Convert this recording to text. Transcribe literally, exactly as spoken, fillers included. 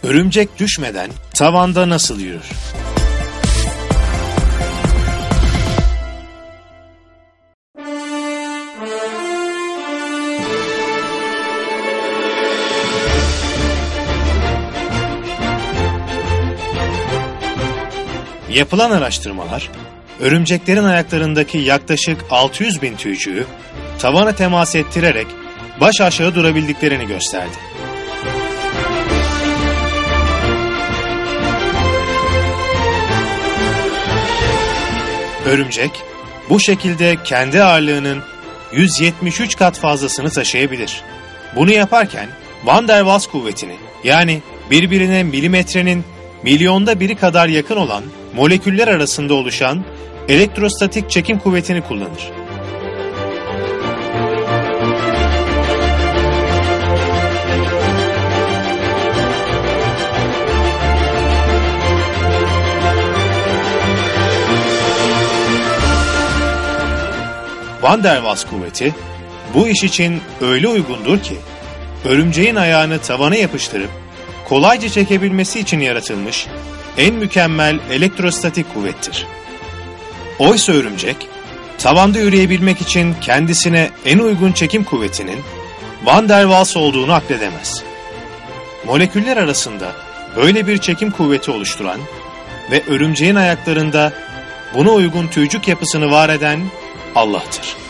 Örümcek düşmeden tavanda nasıl yürür? Yapılan araştırmalar, örümceklerin ayaklarındaki yaklaşık altı yüz bin tüycüğü tavana temas ettirerek baş aşağı durabildiklerini gösterdi. Örümcek, bu şekilde kendi ağırlığının yüz yetmiş üç kat fazlasını taşıyabilir. Bunu yaparken Van der Waals kuvvetini, yani birbirine milimetrenin milyonda biri kadar yakın olan moleküller arasında oluşan elektrostatik çekim kuvvetini kullanır. Van der Waals kuvveti bu iş için öyle uygundur ki, örümceğin ayağını tavana yapıştırıp kolayca çekebilmesi için yaratılmış en mükemmel elektrostatik kuvvettir. Oysa örümcek, tavanda yürüyebilmek için kendisine en uygun çekim kuvvetinin Van der Waals olduğunu akledemez. Moleküller arasında böyle bir çekim kuvveti oluşturan ve örümceğin ayaklarında buna uygun tüycük yapısını var eden Allah'tır.